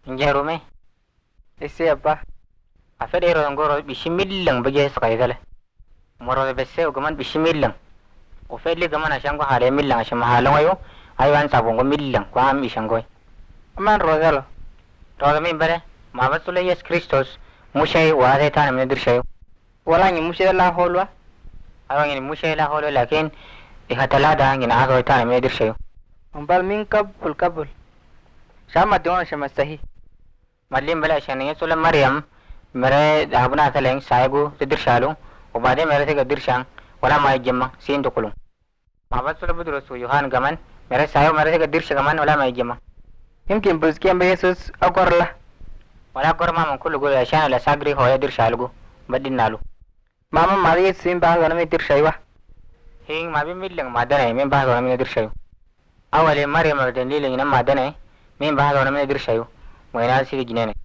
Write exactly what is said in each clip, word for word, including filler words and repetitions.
Njerume isi abba afede ro ngoro bishimillang bage saka gale moro be se ugaman bishimillang o feli gaman ashango hare millang ashama halan wayo aywan sabongo millang kwa am ishangoy aman rozalo to min bare ma basule yes Christos mushay wa de tan min dirshayo wala ni mushay la holwa awan ni mushay la holo lakin ihatala da ngina azo tan min dirshayo umbal min kabul kabul shama don shama sahi mallim bala shani sula maryam mere abuna taleng saigu dirshalu ubade mere te dirshang wala ma jemma sin to kulum ma basule budro su yohan gaman mere sayo mere te dirsha gaman wala ma jemma يمكن بس كم بيسوس أقول له ولا أقول ماما كله يقول عشان لا ساقري هو يدير شالقو بدين نالو ماما ما دي سين بعض أنا ميدير شيء هين ما بين ميلين ما دنا مين بعض أنا ميدير شيء أول مريم بدين ليلين ما دنا مين بعض أنا ميدير شيء وين أسير جنينه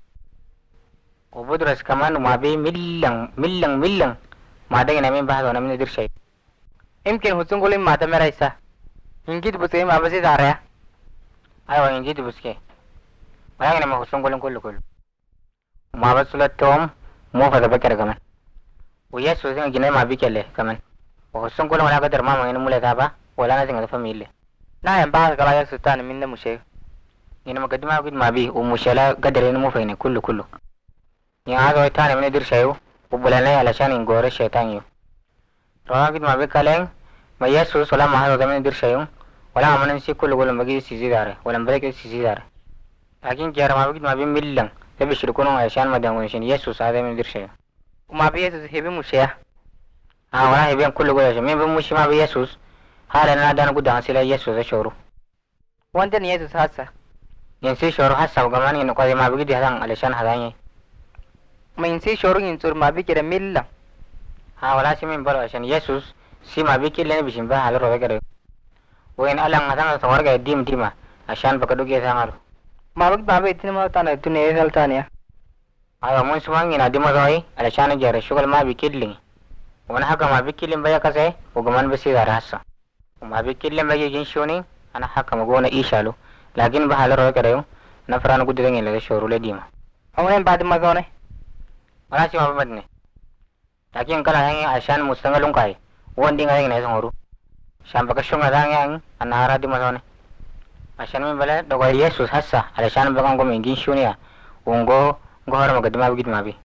وبدرس كمان ما بين ميلين ميلين ميلين ما دنا مين بعض أنا ميدير شيء يمكن هتون قولين ما دم رئيسة يمكن بس ما بس يداريا أيوة ينجد بسكي ولكن ما خصهم كلهم كله كله ما بسولة توم مو فذا بكرة كمان ويسوع سين جنيه ما بيكله كمان وخصهم كلهم ولا قدر ما ما ينمو ثابا ولا ناس عند فاميلي لا ينبغي كلا يسوع تاني من المشي إنما قد ما قد ما بي ومشلا قدر ينمو فيني كله كله يعني هذا تاني من يدير شيء وبلنا علشان ينقور الشيطان يو رواه قد ما بيكلين ما يسوع ولا ما هذا من يدير شيء ولا أمانة نسي كل ولا مجلس سيزي داره ولا مبارك سيزي داره لكن كيار ما بيجي ما بين ملّن تبي شركونه عشان ما دامون عشان يسوع هذا من درشة وما بيسوع هبي مشيا آه ولا هبي كل ولا عشان مين بمشي ما بيسوع هذا أنا دانا قد عسلا يسوع شورو وانت يسوع هسا ينسي شورو هسا وكمان إنه قاعد ما بيجي هذا علشان هذا ما ينسي شورو ينسور ما بيجي ملّن آه ولا شيء من برا عشان يسوع سي ما بيجي لنا بيشين بها على رواه كده وين ألان مثلا صور كده ديم ديما عشان بكرة كده ثمر ما بقى ما بيتني ما تانا الدنيا هل تانية أيوة من سمعني نادي ما ذاي علشان جرى شغل ما بيكلني وأنا حكا ما بيكلم بيا كذا وكمان بس يدار هسا وما بيكلم بيا جنشوني أنا حكا ما قونا إيشالو لكن بحال روي كده نفران قد دعين لذا شورو لديما أولاً بعد ما قونا ولا شيء ما بدني لكن كلا هني عشان مستعملون كاي وندي غاي ناس هورو شام بكشون غدانيان أنا هرادي ما عشان من بلاد دوغا يسوع هسا علشان بقى نقوم نجين شونيا ونقو نقو هرم قدما بقيت ما بي